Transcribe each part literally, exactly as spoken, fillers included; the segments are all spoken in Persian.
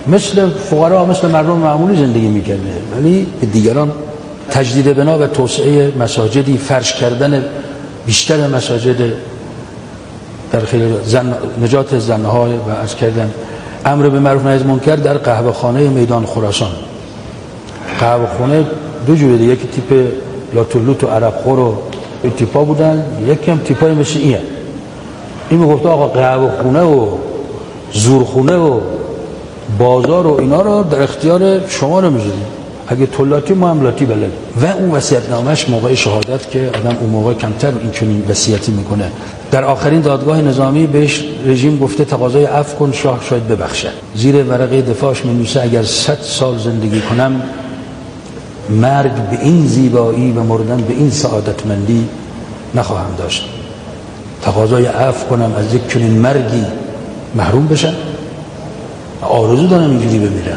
مثل فقرا مثل مردم معمولی زندگی میکرده، ولی به دیگران تجدید بنا و توسعه مساجدی، فرش کردن بیشتر مساجد در خیلی زن، نجات زنها و از کردن امر به معروف نهی از منکر در قهوه خانه میدان خراسان. قهوه خانه دو جوره، یکی تیپ لاتولوت و عرب خور و این تیپا بودن، یکی هم تیپای مثل اینه. این میگفت آقا قهوه خونه و زورخونه و بازار و اینا رو در اختیار شما رو میذاریم، اگه تولاتی ما هم لاتی بلد. و اون وصیت‌نامه‌اش موقع شهادت که آدم اون موقع کمتر این چنین وصیتی میکنه، در آخرین دادگاه نظامی بهش رژیم گفته تقاضای عفو کن، شاه شاید ببخشه. زیر ورقه دفاعش می‌نویسه اگر صد سال زندگی کنم مرگ به این زیبایی و مردن به این سعادتمندی نخواهم داشت. تقاضای عفو کنم از یک چنین مرگی محروم بشم، آرزو دارم اینجوری بمیرم.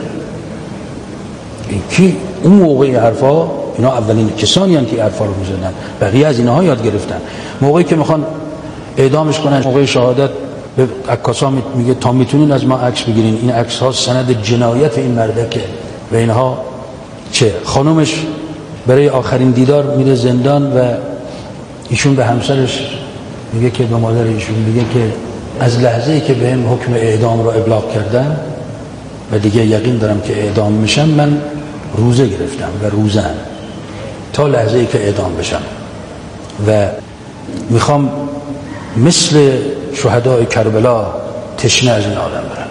این کی اون موقعی حرفا، اینا اولین کسانی هستند که حرفا رو میزدن، بقیه از اینها یاد گرفتن. موقعی که میخوان اعدامش کنن، موقع شهادت به عکاسا میگه تا میتونین از ما عکس بگیرین، این عکس ها سند جنایت این مردکه و اینها. چه خانومش برای آخرین دیدار میره زندان و ایشون به همسرش میگه که به مادر ایشون میگه که از لحظه‌ای که بهم حکم اعدام رو ابلاغ کردن و دیگه یقین دارم که اعدام میشم، من روزه گرفتم و روزم تا لحظه‌ای که اعدام بشم و میخوام مثل شهدای کربلا تشنه از این عالم برم،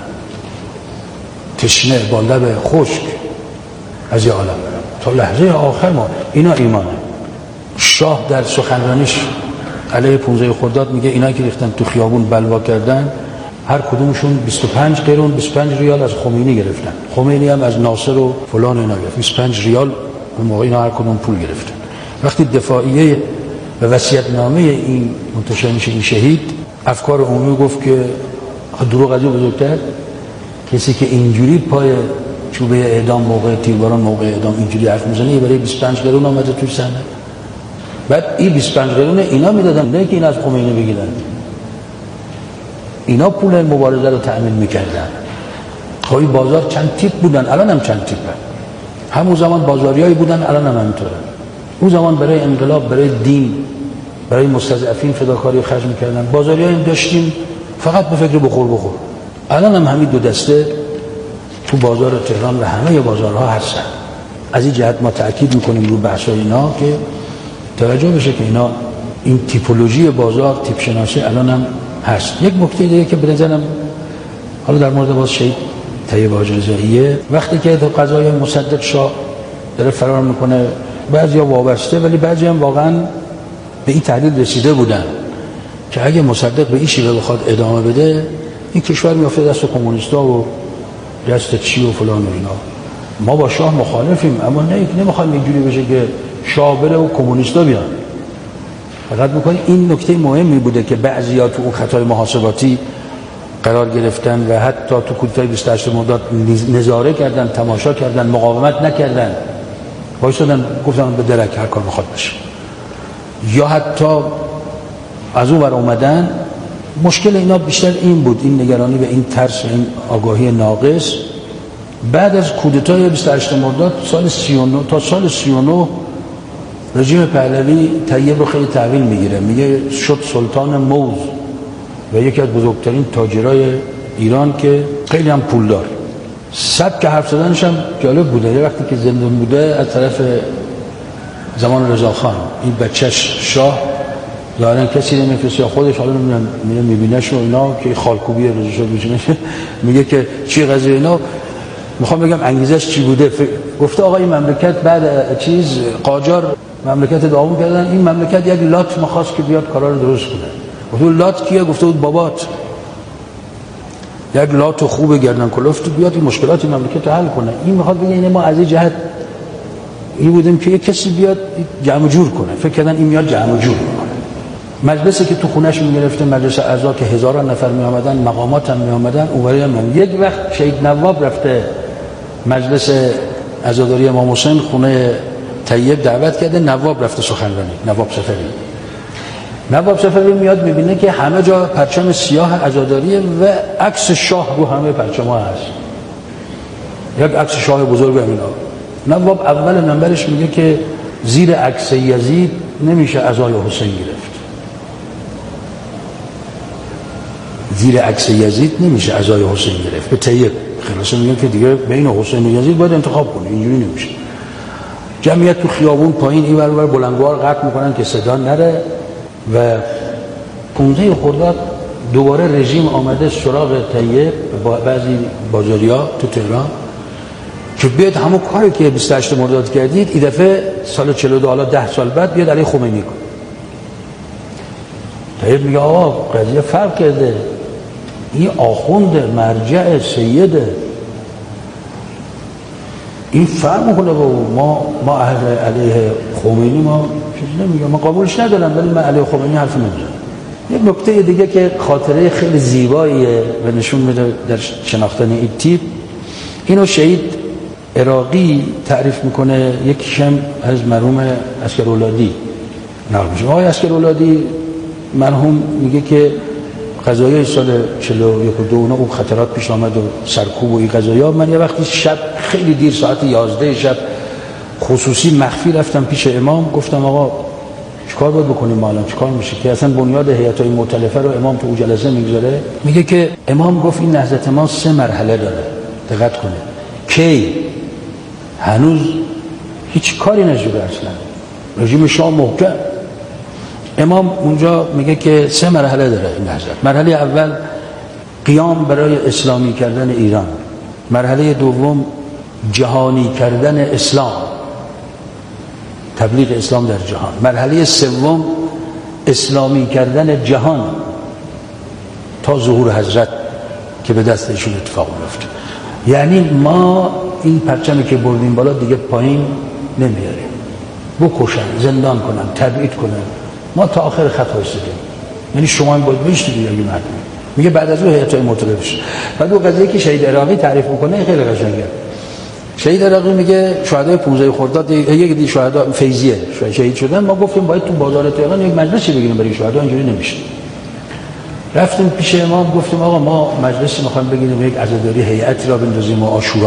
تشنه با لب خشک از این عالم برم تا لحظه آخر. ما اینا ایمانه. شاه در سخنرانیش علیه پانزده خرداد میگه اینا که ریختن تو خیابون بلوا کردن، هر کدومشون بیست و پنج قرون بیست و پنج ریال از خمینی گرفتن، خمینی هم از ناصر و فلان اینا گرفت، بیست و پنج ریال اون موقع اینا هر کدوم پول گرفتن. وقتی دفاعیه و وصیت‌نامه این منتشر میشه این شهید، افکار عمومی گفت که دروغ از این بزرگتر، کسی که اینجوری پای چوبه اعدام موقع تیرباران موقع اعدام اینجوری حرف میزنه، برای بیست و پنج قرون اومده توی صحنه. بعد این بیست و پنج قرون اینا میدادن، نه که این از خمینی بگیرن، اینا پول مبارزه رو تأمین میکردن. خواهی بازار چند تیپ بودن، الان هم چند تیپ هست. همون زمان بازاریایی بودن، الان هم همینطوره. اون زمان برای انقلاب، برای دین، برای مستضعفین فداکاری خرج میکردن. بازاریایی داشتیم فقط به فکر بخور بخور. الان هم همین دو دسته تو بازار تهران و همه بازارها هستن. از این جهت ما تأکید میکنیم رو بحثای اینا که توجه بشه که اینا این تیپولوژی بازار، تیپ شناسی الان هم هست. یک نکته دیگه که به نظرم حالا در مورد باز شهید طیب حاجی رضاییه، وقتی که قضای مصدق شاه داره فرار میکنه، بعضیا وابسته ولی بعضی هم واقعا به این تحلیل رسیده بودن که اگه مصدق به این شیوه بخواد ادامه بده، این کشور میافته دست کمونیستا و دست چی و فلان و اینا. ما با شاه مخالفیم، اما نه نمیخوایم اینجوری بشه که شاه بره و کمونیستا بیان. فقط میکنیم این نکته مهمی بوده که بعضیا تو اون خطای محاسباتی قرار گرفتن و حتی تو کودتای بیست و هشت مرداد نظاره کردن، تماشا کردن، مقاومت نکردن، وایسادن گفتن به درک هر کار بخواد بشه، یا حتی از اون ور اومدن. مشکل اینا بیشتر این بود، این نگرانی و این ترس و این آگاهی ناقص. بعد از کودتای بیست و هشت مرداد سال سی و نه تا سال سی و نه رژیم پهلوی طیب رو خیلی تحویل میگیره، میگه شد سلطان موز و یکی از بزرگترین تاجرای ایران که خیلی هم پولدار. سبک حرف زدنش هم جالب بوده. یه وقتی که زندان بوده از طرف زمان رضاخان، این بچهش شاه ظاهرا کسی نمیفرسته، خودش حالا نمیدونم میره میبینهش و اینا که خالکوبی رضا شاه میشه، میگه که چی قضیه اینا. میخوام بگم انگیزش چی بوده. گفته آقا این مملکت بعد چیز قاجار مملکت داغون کردن، این مملکت یک لات مخواست که بیاد کارا رو درست کنه. گفته لات کیه؟ گفته بود بابات. یک لات خوب گردن کلفت بیاد این مشکلات این مملکت رو حل کنه. این میخواد بگه اینه ما از این جهت این بودیم که یک کسی بیاد جمع جور کنه. فکر کردن این میاد جمع جور کنه. مجلسی که تو خونش میگرفته، مجلس اعضا که هزاران نفر می آمدن، مقامات هم می آمدن، اونوری هم. یک وقت شهید نواب رفته مجلس عزاداری امام حسین خونه طیب دعوت کرده، نواب رفته سخنرانی، نواب سفری. نواب سفری میاد میبینه که همه جا پرچم سیاه عزاداریه و عکس شاه رو همه پرچم‌ها هست. یک عکس شاه بزرگ اینا. نواب اول منبرش میگه که زیر عکس یزید نمیشه عزای حسین گرفت. زیر عکس یزید نمیشه عزای حسین گرفت. به طیب خلاصه میگه که دیگه بین حسین و یزید باید انتخاب کنه، اینجوری نمیشه. جمعیت تو خیابون پایین این ور اون ور بلندگوار قطع میکنن که صدا نره و پانزده خرداد دوباره رژیم آمده سراغ طیب با بعضی بازاریا تو تهران که بیاد همون کاری که بیست و هشت مرداد کردید این دفعه سال چهل و دو حالا ده سال بعد بیاد علیه خمینی کن. طیب میگه آقا قضیه فرق کرده، این آخونده، مرجع، سیده، این فرق میکنه با ما ما اهل علیه خمینی ما چیز نمیگم، ما قبولش ندارم ولی من علیه خمینی حرف نمیزنم. یک نکته دیگه که خاطره خیلی زیباییه و نشون میده در شناختن این تیپ، اینو شهید عراقی تعریف میکنه، یکیشم از مرحوم عسکرولادی نقل میشه. آقای عسکرولادی مرحوم میگه که قضایای سال چهل و یک و دو اون خطرات پیش آمد و سرکوب و این قضایا، من یه وقتی شب خیلی دیر ساعت یازده شب خصوصی مخفی رفتم پیش امام، گفتم آقا چیکار باید بکنیم ما الان، چیکار میشه که اصلا بنیاد هیئت‌های مؤتلفه رو امام تو جلسه میگذاره. میگه که امام گفت این نهضت ما سه مرحله داره، دقت کنه. کی هنوز هیچ کاری نشده اصلا، رژیم شاه محکم. امام اونجا میگه که سه مرحله داره این نهضت. مرحله اول قیام برای اسلامی کردن ایران، مرحله دوم جهانی کردن اسلام، تبلیغ اسلام در جهان، مرحله سوم اسلامی کردن جهان تا ظهور حضرت که به دست ایشون اتفاق میفته. یعنی ما این پرچمی که بردیم بالا دیگه پایین نمیاریم، بکشن، زندان کنن، تبعید کنن، ما تا آخر خط وایسادیم. یعنی شما این باید بشتید اگه مردم میگه بعد از اون هیئت‌های مؤتلفه شد. بعد اون قضیه که شهید عراقی تعریف میکنه خیلی قشنگه. شهید عراقی میگه شهدای پانزده خرداد یک دی شهدا فیضیه شهید شدن، ما گفتیم باید تو بازار تهران یک مجلسی بگیریم برای شهدا، اینجوری نمیشه. رفتیم پیش امام گفتیم آقا ما مجلسی میخوایم بگیریم، یک عزاداری هیئتی را بندازیم و عاشورا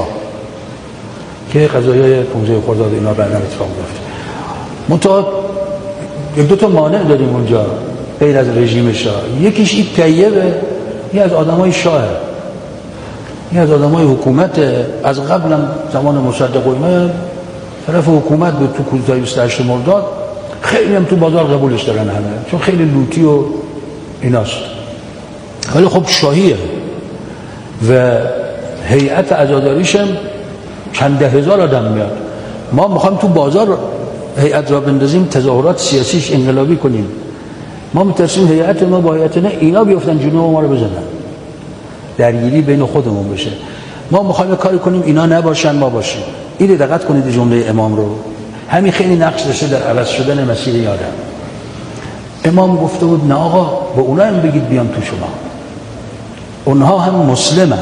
که قضایای پانزده خرداد اینا بعداً اتفاق میفته. منتها یک دو تا مانع داریم اونجا غیر از رژیم شاه. یکیش این طیبه، این از آدمای شاهه، این از آدمای حکومت. از قبلم زمان مصدق و اینا طرف حکومت بود تو کودتای بیست و هشت مرداد، خیلی هم تو بازار قبولش دارن همه، چون خیلی لوتی و ایناست. ولی خب شاهیه و هیئت عزاداریش هم چند ده هزار آدم میاد. ما میخوایم تو بازار هیئت را بندازیم، تظاهرات سیاسیش انقلابی کنیم، ما میترسیم هیئت ما با هیئت نه اینا بیفتن جنوب ما رو بزنن، درگیری بین خودمون بشه. ما میخوایم کاری کنیم اینا نباشن ما باشیم. این دقت کنید جمله امام رو، همین خیلی نقش داشته در عوض شدن مسیر یادم. امام گفته بود نه آقا با اونا هم بگید بیان تو شما، اونها هم مسلمن.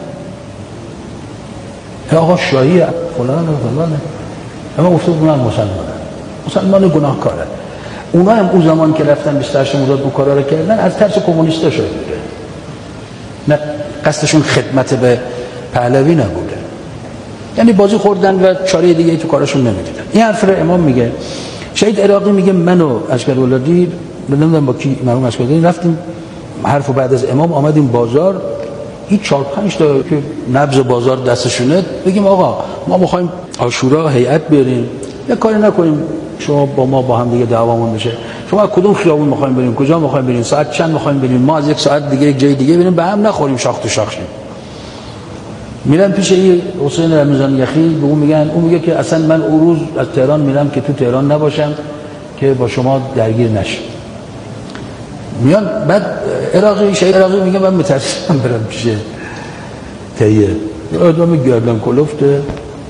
آقا شاهی فلان و فلانه، اما گفته بود اونا هم مسلمانن، مسلمان گناهکارن. اونا هم اون زمان که رفتن بیست و هشت مرداد اون کارا رو کردن از ترس کمونیستا شده بوده، نه قصدشون خدمت به پهلوی نبوده، یعنی بازی خوردن و چاره دیگه ای تو کارشون نمیدیدن. این حرف رو امام میگه. شهید عراقی میگه من و عسکرولادی نمیدونم با کی مرحوم عسکرولادی رفتیم حرف بعد از امام آمدیم بازار، این چهار پنج تا که نبض بازار دستشونه، بگیم آقا ما میخوایم عاشورا هیئت بیاریم، یه کاری نکنیم شما با ما با هم دیگه دعوامون بشه، شما کدوم خیابون میخوایم بریم، کجا میخوایم بریم، ساعت چند میخوایم بریم، ما از یک ساعت دیگه یک جای دیگه بریم، به هم نخوریم شاخ تو شاخ شیم. میرن پیش این حسین رمضان یخی، به اون میگن، اون میگه که اصلا من اون روز از تهران میرم که تو تهران نباشم که با شما درگیر نشم. میان بعد عراقی شهید عراقی میگه من متاسفم برم پیش طیب، آدم گردن کلفته.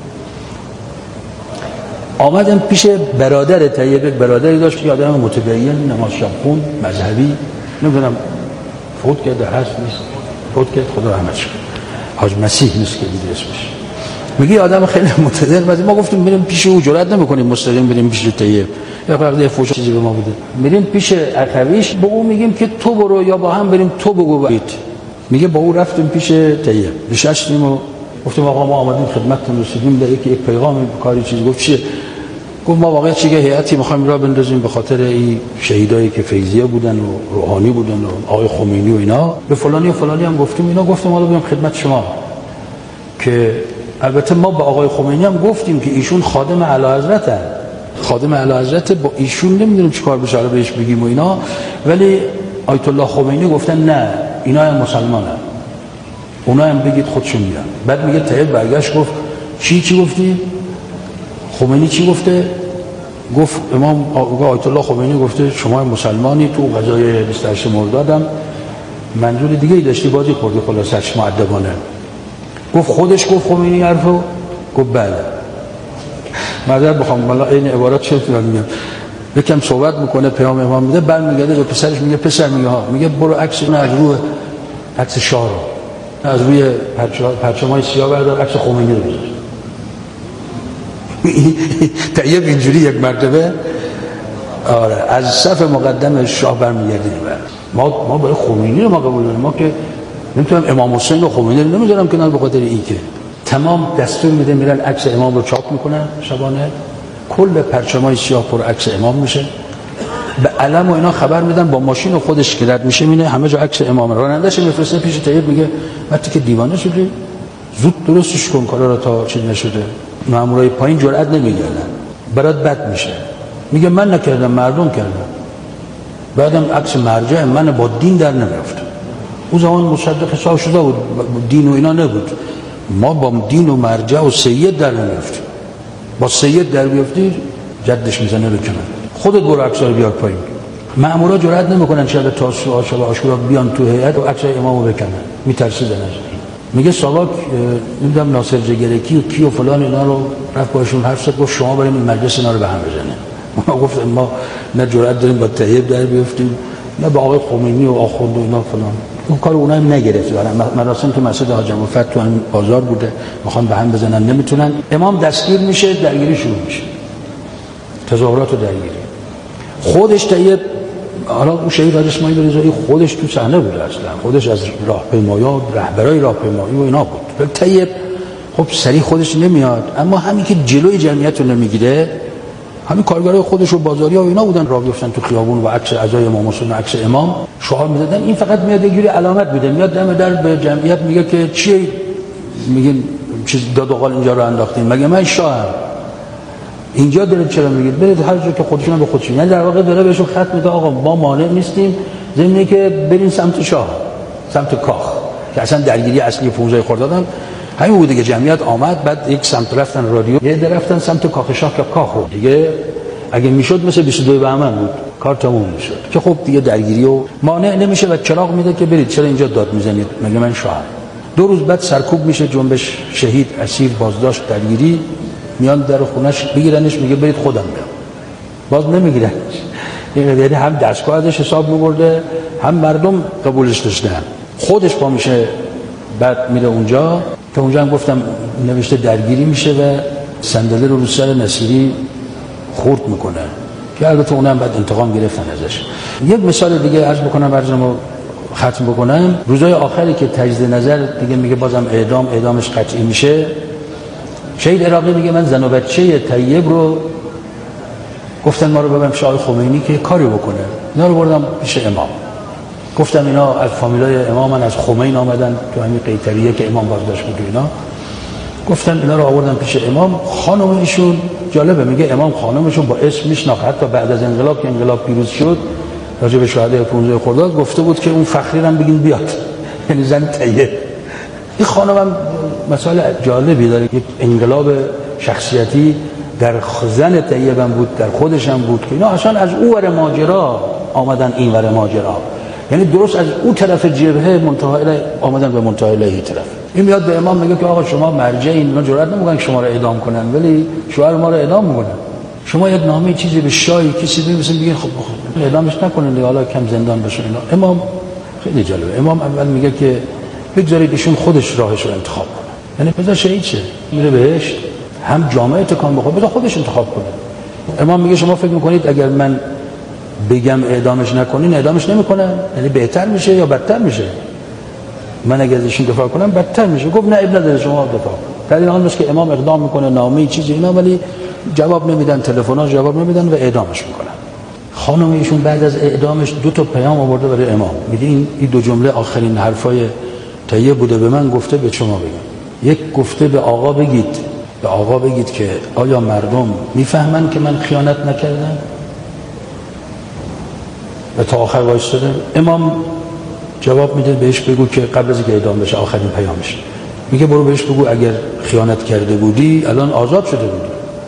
آمدم پیش برادر طیب، برادری داشت که آدم متدین، نماز شب خون، مذهبی، نمیدونم فوت کرده هست نیست، فوت کرد خدا رحمتش کنه، حاج مسیح نیست که دیگه اسمش. میگه آدم خیلی متدین، ما گفتیم بریم پیش او، جرئت نمیکنیم مستقیم بریم پیش طیب، یا فقط فوش چیزی به ما بوده. میریم پیش اخویش، به او میگیم که تو برو یا با هم بریم، تو بگو برید. میگه با او رفتیم پیش طیب، نشستیم و گفتم آقا ما آمدیم خدمتتون رسیدیم به یک یک پیغام کاری چیزی. گفت چیه؟ گفت ما واقعا چیه هیئتی می‌خوایم راه بندازیم به خاطر این شهیدایی که فیضیه بودن و روحانی بودن و آقای خمینی و اینا، به فلانی و فلانی هم گفتیم اینا. گفتم حالا بیام خدمت شما که البته ما به آقای خمینی هم گفتیم که ایشون خادم اعلیحضرتن، خادم اعلیحضرت، با ایشون نمیدونیم چیکار بشه حالا بهش بگیم و اینا، ولی آیت الله خمینی گفتن نه اینا هم مسلمانن، اونا هم بگید خودشون میرن. بعد میگه طیب برگشت گفت چی چی گفتی؟ خمینی چی گفته؟ گفت امام آیت الله خمینی گفته شما مسلمانی، تو قضای بیست و هشت مردادم منظور دیگه ای داشتی، بازی خوردی خلاصش مؤدبانه. گفت خودش گفت خمینی حرفو؟ گفت بله. معذرت بخوام والا این عبارات چه میگم میگم یکم صحبت میکنه پیام امام میده، برمیگرده به پسرش میگه پسر میگه ها میگه برو عکس اینو از روی عکس شاه رو از روی پرچمای سیاه بردار عکس خمینی رو بذار. طیب اینجوری یک مرتبه آره از صف مقدم شاه برمیگردیم. ما ما برای خمینی رو ما قبول داریم، ما که نمیتونم امام حسین و خمینی رو نمیذارم کنار به خاطر این که تمام دستور میده میرن عکس امام رو چاپ میکنن شبانه، کل پرچمای سیاه پر عکس امام میشه، به علم و اینا خبر میدن، با ماشین خودش که رد میشه میینه همه جا عکس امام، رانندهش میفرسته پیش طیب میگه وقتی که دیوانه شدی زود درستش کن کارا رو تا چیز نشده. مامورای پایین جرئت نمیگردن، برات بد میشه. میگه من نکردم مردم کردن. بعدم عکس مرجع من با دین در نمیافت. اون زمان مصدق حساب شده بود، دین و اینا نبود. ما با دین و مرجع و سید در نمیافتیم. با سید در بیافتی جدش میزنه به کنار. خودت برو عکس رو بیار پایین. مامورا جرئت نمیکنن شب تاسوعا شب عاشورا بیان تو هیئت و عکس امامو بکنن، میترسیدن از این. میگه ساواک نمیدونم ناصر جگرکی و کی و فلان اینا رو رفت باشون حرف زد، گفت شما بریم این مجلس اینا رو به هم بزنه. ما گفتیم ما نه جرئت داریم با طیب در بیافتیم نه با آقای خمینی و آخوند و اینا فلان. اون کار اونها هم نگرفت. مراسم تو مسجد حاج مفت تو همین بازار بوده، میخوان به هم بزنن نمیتونن. امام دستگیر میشه، درگیری شروع میشه، تظاهرات و درگیری. خودش طیب حالا اون شهید حاج اسماعیل رضایی خودش تو صحنه بوده، اصلا خودش از راهپیمایا رهبرای راهپیمایی و اینا بود. ولی طیب خب سری خودش نمیاد، اما همین که جلوی جمعیت رو نمیگیره، همین کارگرای خودش و بازاریا و اینا بودن راه بیفتن تو خیابون و عکس اعضای امام حسین و عکس امام شعار می‌زدن. این فقط میاد یه جوری علامت میده، میاد دم در به جمعیت میگه که چی میگین چیز داد و قال اینجا رو انداختین، مگه من شاهم اینجا دارید چرا میگید برید هر جا که خودشون به خودشون، یعنی در واقع داره بهشون خط میده آقا ما مانع نیستیم، ضمن که برین سمت شاه، سمت کاخ، که اصلا درگیری اصلی پانزده خرداد هم همین بود دیگه. جمعیت آمد، بعد یک سمت رفتن رادیو، یه در رفتن سمت کاخ شاه که کاخ بود دیگه، اگه میشد مثل بیست و دو بهمن بود کار تموم میشد، که خب دیگه درگیری و مانع نمیشه و چراغ میده که برید چرا اینجا داد میزنید مگه من شاه. دو روز بعد سرکوب میشه، جنبش، شهید، اسیر، بازداشت، درگیری، میان در خونش بگیرنش، میگه برید خودم میام، باز نمیگیرنش. یعنی هم دستگاه ازش حساب میبرده هم مردم قبولش داشتن. خودش پا میشه بعد میره اونجا که اونجا هم گفتم نوشته درگیری میشه و صندلی رو رو سر نصیری خورد میکنه که البته اونم بعد انتقام گرفتن ازش. یک مثال دیگه عرض بکنم، عرضمو ختم بکنم. روزهای آخری که تجدید نظر دیگه میگه بازم اعدام اعدامش قطعی میشه، شهید عراقی میگه من زن و بچه طیب رو گفتن ما رو ببرم شاه خمینی که کاری بکنه، اینا رو بردم پیش امام، گفتم اینا از فامیلای امامن، از خمین آمدن تو همین قیطریه که امام بازداشت بود اینا، گفتن اینا رو آوردن پیش امام. خانم ایشون جالبه میگه امام خانمشون با اسم میشناخت، حتی بعد از انقلاب که انقلاب پیروز شد راجع به شهدای پانزده خرداد گفته بود که اون فخری هم بگین بیاد، یعنی زن طیب. این خانم هم مسائل جالبی داره، یک انقلاب شخصیتی در زن طیب هم بود، در خودش هم بود که اینا اصلا از او ور ماجرا آمدن این ور ماجرا، یعنی درست از اون طرف جبهه منتهی آمدن به منتهی این طرف. این میاد به امام میگه که آقا شما مرجعین، اینا جرئت نمیکنن که شما رو اعدام کنن ولی شوهر ما رو اعدام میکنن، شما یک نامه چیزی به شاهی کسی بنویسین بگین خب خب اعدامش نکنین دیگه، حالا کم زندان بشه اینا. امام خیلی جالبه، امام اول میگه که بگذارید ایشون خودش راهش رو انتخاب کنه، یعنی بذار شهید شه میره بهشت، هم جامعه تکان بخوره، بذار خودش انتخاب کنه. امام میگه شما فکر میکنید اگر من بگم اعدامش نکنین اعدامش نمیکنن، یعنی بهتر میشه یا بدتر میشه؟ من اگه ازشون دفاع کنم بدتر میشه. گفت نه اب نداره شما دفاع کن. در این حال که امام اقدام میکنه، نامه چیزی اینا، ولی جواب نمیدن، تلفن‌ها جواب نمیدن و اعدامش میکنن. خانم ایشون بعد از اعدامش دو تا پیام آورده برای امام. میگه این این دو جمله آخرین حرفای طیب بوده، به من گفته به شما بگم. یک گفته به آقا بگید، به آقا بگید که آیا مردم میفهمن که من خیانت نکردم؟ و تا آخر وایساده. امام جواب میده بهش بگو که قبل از اینکه اعدام بشه آخرین پیامش میگه برو بهش بگو اگر خیانت کرده بودی الان آزاد شده بودی.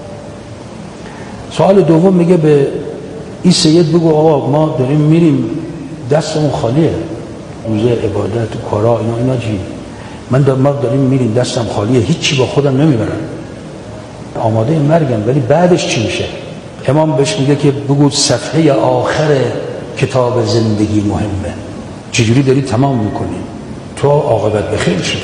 سوال دوم میگه به این سید بگو آقا ما داریم میریم دستمون خالیه، روزه عبادت و کارا اینا اینا چی؟ من دارم ما داریم میریم دستم خالیه، هیچی با خودم نمیبرم، آماده مرگم، ولی بعدش چی میشه؟ امام بهش میگه که بگو صفحه آخر کتاب زندگی مهمه، چجوری داری تمام میکنی؟ تو عاقبت بخیر شدی.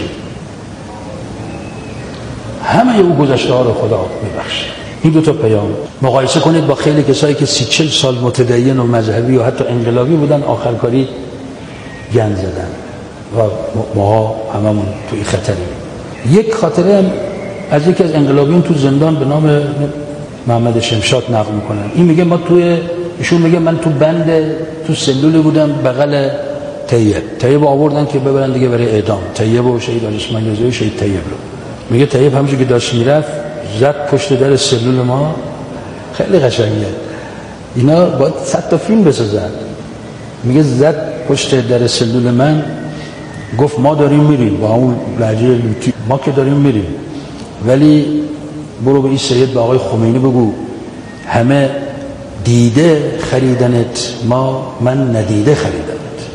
همه او گذشته ها رو خدا میبخشه. این دو تا پیام مقایسه کنید با خیلی کسایی که سی چل سال متدین و مذهبی و حتی انقلابی بودن، آخر کاری گند زدن و ما هممون توی خطریم. یک خاطره هم از یکی از انقلابیون تو زندان به نام محمد شمشاد نقل میکنن. این میگه ما توی ایشون میگه من تو بند تو سلول بودم بغل طیب. طیب آوردن که ببرن دیگه برای اعدام. طیب و شهید آل اسماعیل رضایی شهید طیب رو. میگه طیب همونجوری که داشت میرفت زد پشت در سلول ما. خیلی قشنگه. اینا باید صد تا فیلم بسازن. میگه زد پشت در سلول من، گفت ما داریم میریم با اون لهجه لوتی، ما که داریم میریم، ولی برو به این سید به آقای خمینی بگو همه دیده خریدنت، ما من ندیده خریدنت.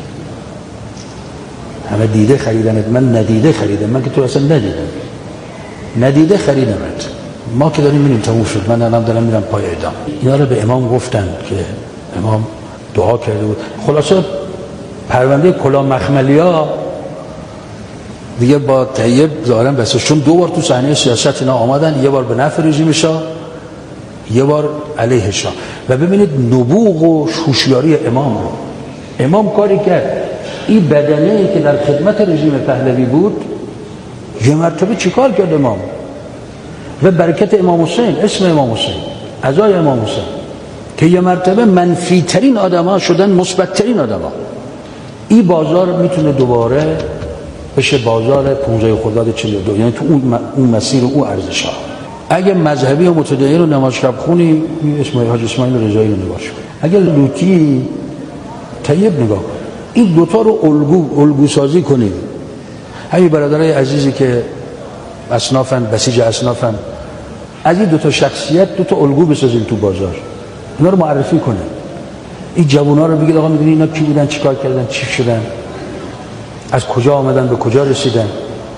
همه دیده خریدنت، من ندیده خریدم. من که تو اصلا ندیدم، ندیده خریدمت. ما که داریم میریم تموم شد، من الان دارم میرم پای اعدام. اینا رو به امام گفتن که امام دعا کرده بود. خلاصه پرونده کلاه مخملیا دیگه با طیب ظاهرا بس، چون دو بار تو صحنه سیاست اینا آمدن، یه بار به نفع رژیم شاه، یه بار علیه شاه. و ببینید نبوغ و هوشیاری امام رو. امام کاری کرد این بدنه که در خدمت رژیم پهلوی بود یه مرتبه چیکار کرد امام؟ و برکت امام حسین، اسم امام حسین، عزای امام حسین، که یه مرتبه منفی ترین آدم ها شدن مثبت ترین آدم ها. این بازار میتونه دوباره بشه بازار پونزده خرداد چهل و دو، یعنی تو اون, اون مسیر و اون ارزش ها. اگه مذهبی و متدین رو نماز شب خونی، اسماعیل حاج اسماعیل رضایی رو نگاه کن. اگه لوتی طیب نگاه کن. این دوتا رو الگو الگو سازی کنید. همین برادرای عزیزی که اصنافن، بسیج اصنافن، از این دوتا شخصیت دوتا الگو بسازیم تو بازار، اینا رو معرفی کنه. این جوونا رو بگید آقا میدونی اینا کی بودن، چیکار کردن، چی شدن، از کجا آمدن، به کجا رسیدن.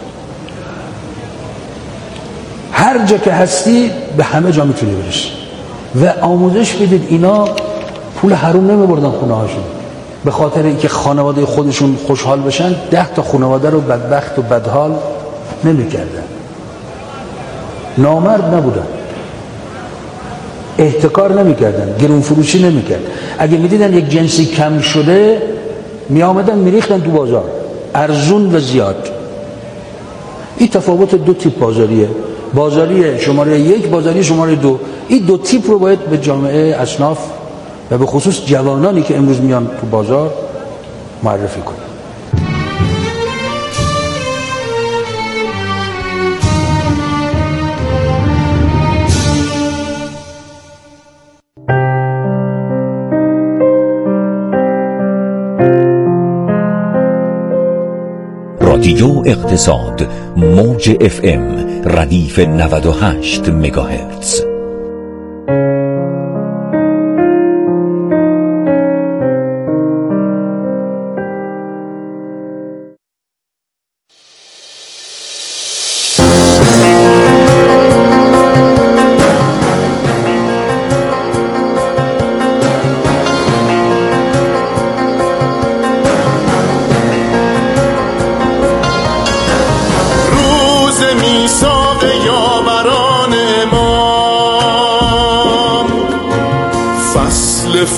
هر جا که هستی به همه جا میتونی برسی و آموزش بدید. اینا پول حروم نمیبردن خونه هاشون به خاطر اینکه خانواده خودشون خوشحال بشن. ده تا خانواده رو بدبخت و بدحال نمیکردن. نامرد نبودن، احتکار نمیکردن، گرون فروشی نمیکرد. اگه میدیدن یک جنسی کم شده میآمدن میریختن تو بازار، ارزون و زیاد. این تفاوت دو تیپ بازاریه، بازاری شماره یک، بازاری شماره دو. این دو تیپ رو باید به جامعه اصناف و به خصوص جوانانی که امروز میان تو بازار معرفی کنیم. رادیو اقتصاد، موج اف ام، ردیف نود و هشت مگاهرتز.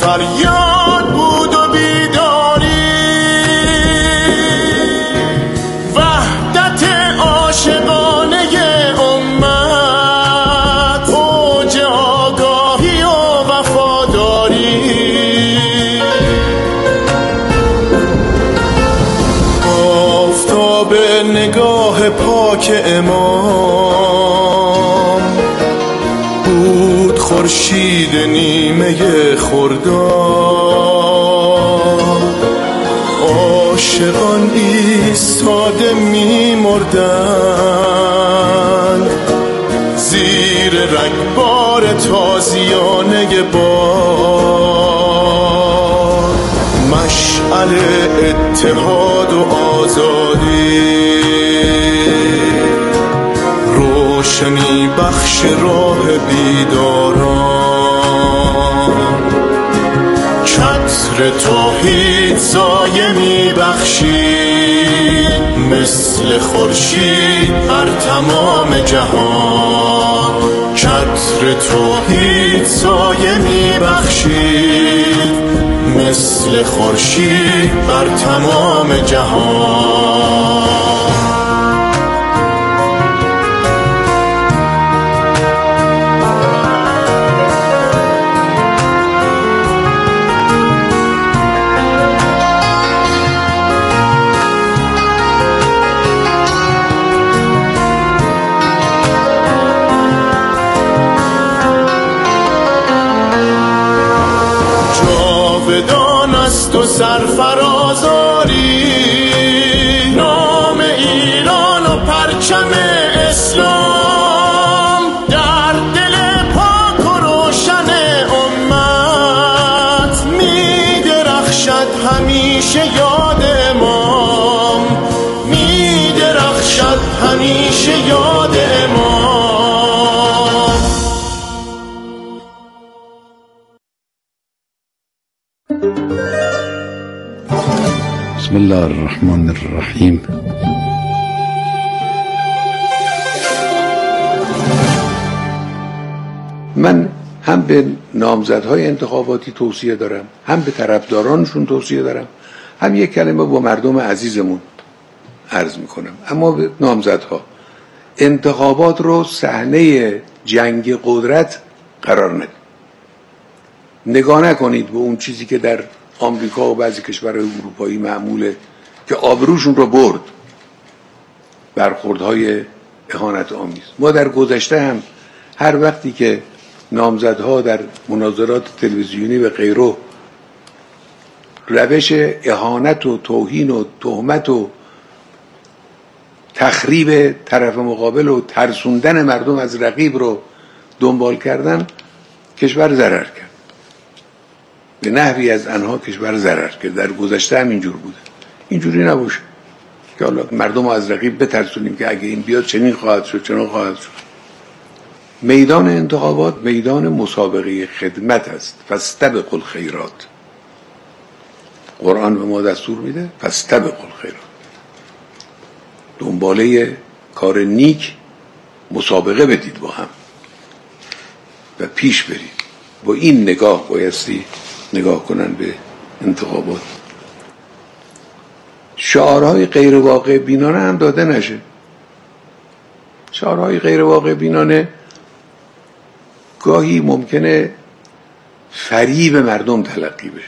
فریاد بود و بیداری، خاک امام بود خورشید نیمه خرداد، عاشقان ایستاده می‌مردند زیر رگبار تازیانه باد. مشعل اتحاد و آزادی روشنی بخش راه بیداران، چتر توحید سایه می بخشید مثل خورشید بر تمام جهان. چتر توحید سایه می بخشید مثل خورشید بر تمام جهان. جاودان است و سرفرازاری نام ایران و پرچم اسلام، در دل پاک و روشن امت می درخشد همیشه یاد امام، می درخشد همیشه یاد امام. بسم الله الرحمن الرحیم. من هم به نامزدهای انتخاباتی توصیه دارم، هم به طرفدارانشون توصیه دارم، هم یک کلمه با مردم عزیزمون عرض میکنم. اما به نامزدها، انتخابات رو صحنه جنگ قدرت قرار ندید. نگاه نکنید به اون چیزی که در آمریکا و بعضی کشورهای اروپایی معموله که آبروشون رو برد، برخوردهای اهانت آمیز. ما در گذشته هم هر وقتی که نامزدها در مناظرات تلویزیونی و غیره روش اهانت و توهین و تهمت و تخریب طرف مقابل و ترسوندن مردم از رقیب رو دنبال کردن، کشور ضرر کرد. به نحوی از آنها کشور ضرر کرد. در گذشته هم اینجور بوده. اینجوری نباشه که حالا مردم رو از رقیب بترسونیم که اگه این بیاد چنین خواهد شد چنین خواهد شد. میدان انتخابات میدان مسابقه خدمت است. فاستبقوا الخیرات. قرآن به ما دستور میده فاستبقوا الخیرات. دنباله کار نیک مسابقه بدید با هم و پیش برید. با این نگاه بایستی نگاه کنن به انتخابات. شعارهای غیر واقع بینانه هم داده نشه. شعارهای غیر واقع بینانه گاهی ممکنه فریب مردم تلقی بشه.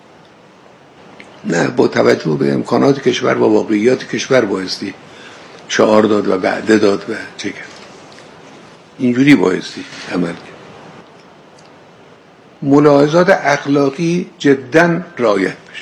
نه، با توجه به امکانات کشور و واقعیات کشور بایستی شعار داد و وعده داد و چه کرد. اینجوری بایستی عمل کرد. ملاحظات اخلاقی جداً رعایت بشه.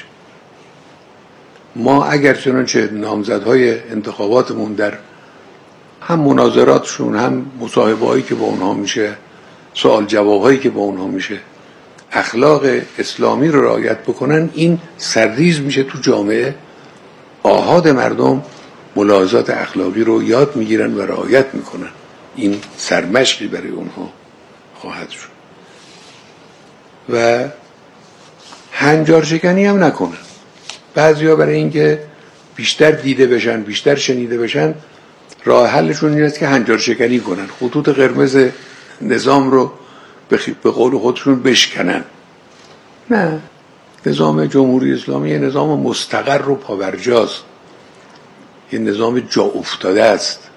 ما اگر چنانچه نامزدهای انتخاباتمون در هم مناظراتشون هم مصاحبه هایی که با اونها میشه، سوال جواب هایی که با اونها میشه، اخلاق اسلامی رو رعایت بکنن، این سرریز میشه تو جامعه. آحاد مردم ملاحظات اخلاقی رو یاد میگیرن و رعایت میکنن. این سرمشقی برای اونها خواهد شد. و هنجار شکنی هم نکنن. بعضیا برای اینکه بیشتر دیده بشن، بیشتر شنیده بشن، راه حلشون این است که هنجار شکنی کنن، خطوط قرمز نظام رو به قول خودشون بشکنن. نه، نظام جمهوری اسلامی یه نظام مستقر و پابرجاست، یه نظام جا افتاده است.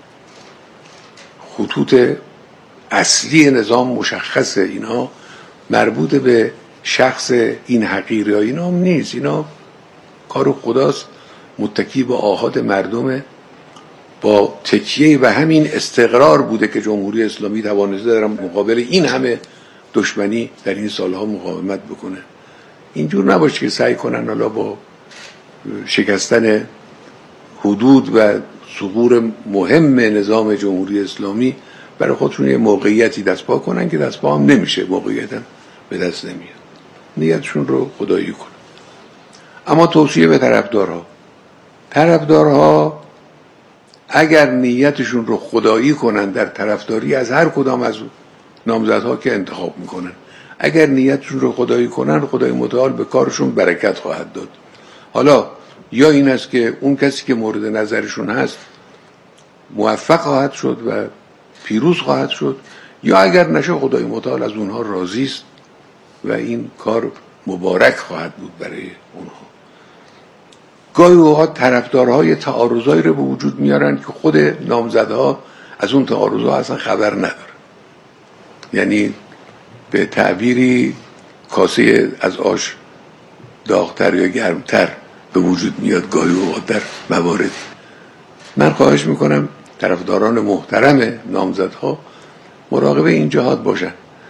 خطوط اصلی نظام مشخصه. اینا مربوط به شخص این حقیر یا اینا هم نیست. اینا کار خداست، متکی به آحاد مردمه، با تکیه و همین استقرار بوده که جمهوری اسلامی توانسته در مقابل این همه دشمنی در این سالها مقاومت بکنه. اینجور نباشه که سعی کنن حالا با شکستن حدود و ثغور مهم نظام جمهوری اسلامی برای خودشون یه موقعیتی دست پا کنن که دست پا هم نمیشه، موقعیت هم به دست نمیاد. نیتشون رو خدایی کنن. اما توصیه به طرفدارها، طرفدارها اگر نیتشون رو خدایی کنن در طرفداری از هر کدام از نامزدها که انتخاب میکنن، اگر نیتشون رو خدایی کنن، خدای متعال به کارشون برکت خواهد داد. حالا یا این است که اون کسی که مورد نظرشون هست موفق خواهد شد و پیروز خواهد شد، یا اگر نشه خدای متعال از اونها راضی است و این کار مبارک خواهد بود برای اونها. گاهی اوقات طرفدارهای تعارضایی رو به وجود میارن که خود نامزدها از اون تعارضها اصلا خبر نداره. یعنی به تعبیری کاسه از آش داغتر یا گرمتر به وجود میاد گاهی اوقات در مواردی. من خواهش میکنم طرفداران محترم نامزدها مراقب این جهات باشن.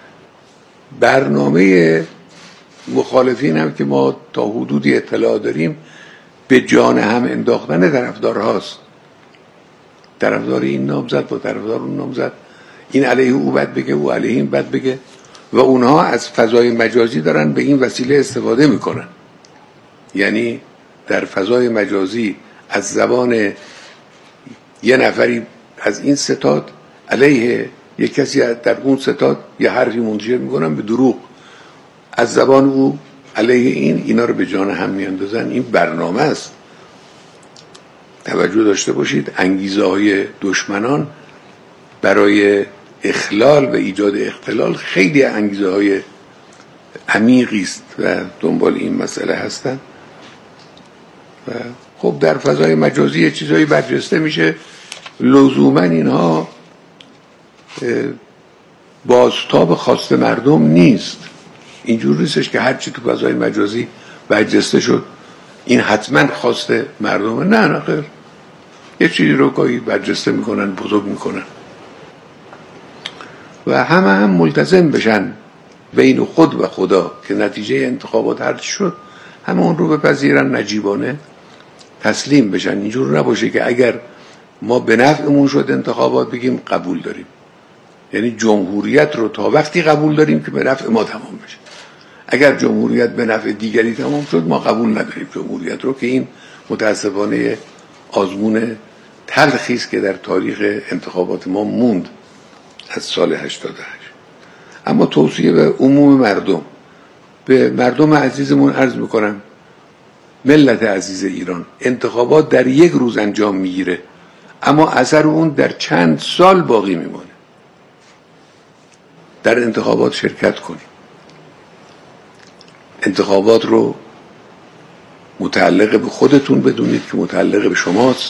برنامه مخالفین هم که ما تا حدودی اطلاع داریم به جان هم انداختن طرفدار هاست. طرفدار این نامزد با طرفدار اون نامزد، این علیه او بد بگه، او علیه این بد بگه، و اونها از فضای مجازی دارن به این وسیله استفاده میکنن. یعنی در فضای مجازی از زبان یه نفری از این ستاد علیه یک کسی در اون ستاد یه حرفی منتشر میکنن به دروغ، از زبان او علیه این، اینا رو به جان هم میاندازن. این برنامه است. توجه داشته باشید انگیزه های دشمنان برای اخلال و ایجاد اختلال خیلی انگیزه های عمیقی است و دنبال این مسئله هستن. و خب در فضای مجازی یه چیزایی برجسته میشه، لزوما اینها بازتاب خواست مردم نیست. اینجور نیستش که هرچی تو فضای مجازی برجسته شد این حتما خواست مردمه. نه نه خیر، یه چیزی رو گاهی برجسته میکنن، بزرگ میکنن و همه هم ملتزم بشن بین خود و خدا که نتیجه انتخابات هر چی شد همه اون رو بپذیرن، نجیبانه تسلیم بشن. اینجور نباشه که اگر ما به نفعمون شد انتخابات بگیم قبول داریم. یعنی جمهوریت رو تا وقتی قبول داریم که به نفع ما تمام بشه. اگر جمهوریت به نفع دیگری تمام شد ما قبول نداریم جمهوریت رو، که این متاسفانه آزمون تلخی است که در تاریخ انتخابات ما موند از سال هشتاد و هشت. اما توصیه به عموم مردم، به مردم عزیزمون عرض میکنم، ملت عزیز ایران، انتخابات در یک روز انجام میگیره اما اثر اون در چند سال باقی میمونه. در انتخابات شرکت کنید. انتخابات رو متعلق به خودتون بدونید که متعلق به شماست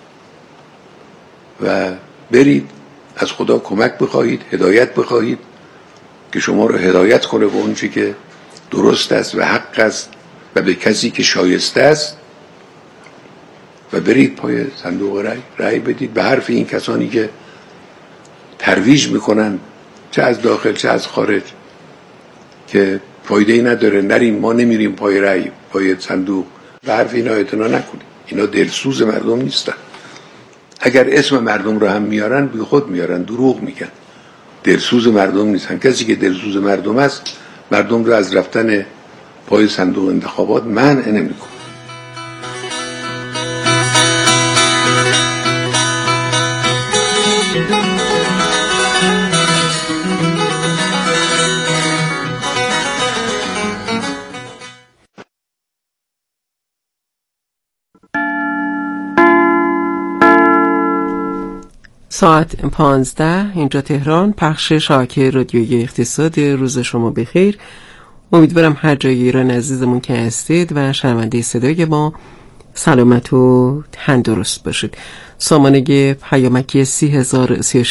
و برید از خدا کمک بخواهید، هدایت بخواهید که شما رو هدایت کنه به اون چی که درست است و حق است و به کسی که شایسته است، و برید پای صندوق رای رای بدید به حرف این کسانی که ترویج میکنن چه از داخل چه از خارج که فایده‌ای نداره، نریم، ما نمیریم پای رای، پای صندوق. به حرف اینا اعتنا نکنید. اینا دلسوز مردم نیستن. اگر اسم مردم رو هم میارن بی خود میارن، دروغ میگن. دلسوز مردم نیستن. کسی که دلسوز مردم است مردم رو از رفتن پای صندوق انتخابات منع نمیکنه. ساعت پانزده اینجا تهران. پخش شبکه رادیویی اقتصاد. روز شما بخیر. امیدوارم هر جای ایران عزیزمون که هستید و شنونده صدای ما سلامت و تندرست باشید. سامانه پیامکی سی هزار سی